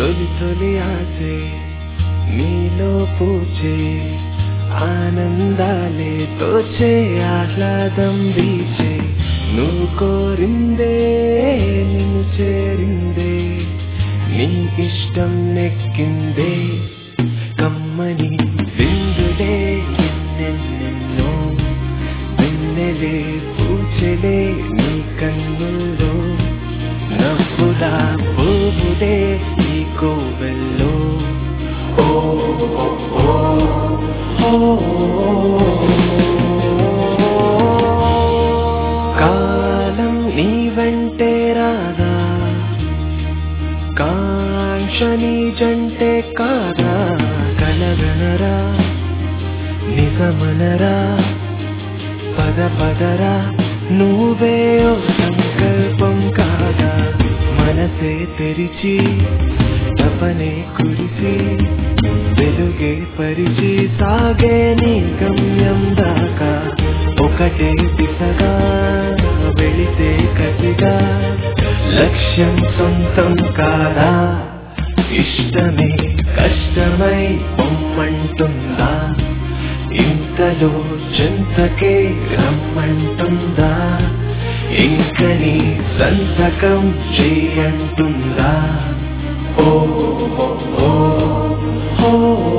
తొలి తొలి ఆసే నీలో పూచే ఆనందాలే తోచే ఆహ్లాదం వీచే నువ్వు కోరిందే నిన్ను చేరిందే నీ ఇష్టం నెక్కిందే కమ్మని విందులే ఎన్నెన్నెన్నో వెన్నెలే పూచెలే నీ కన్నుల్లో నవ్వులా పువ్వులే ఈ కోవెల్లో ఓ ఓ ఓ కాలం నీ వెంటే రాదా కాంక్ష నీ జంటే కాదా కలగనరా నిజమనరా పద పదరా నువ్వే ఓ సంకల్పం కాదా మనసే తెరిచి తపనే కురిసి వెలుగే పరిచి సాగే నీ గమ్యం దాకా ఒకటే దిశగా వెళితే కసిగా లక్ష్యం సొంతం కాదా ఇష్టమే కష్టమై పొమ్మంటుందా ఇంతలో చెంతకే రమ్మంటుందా ఇంక నీ సంతకం చేయంటుందా ఓ ఓ ఓ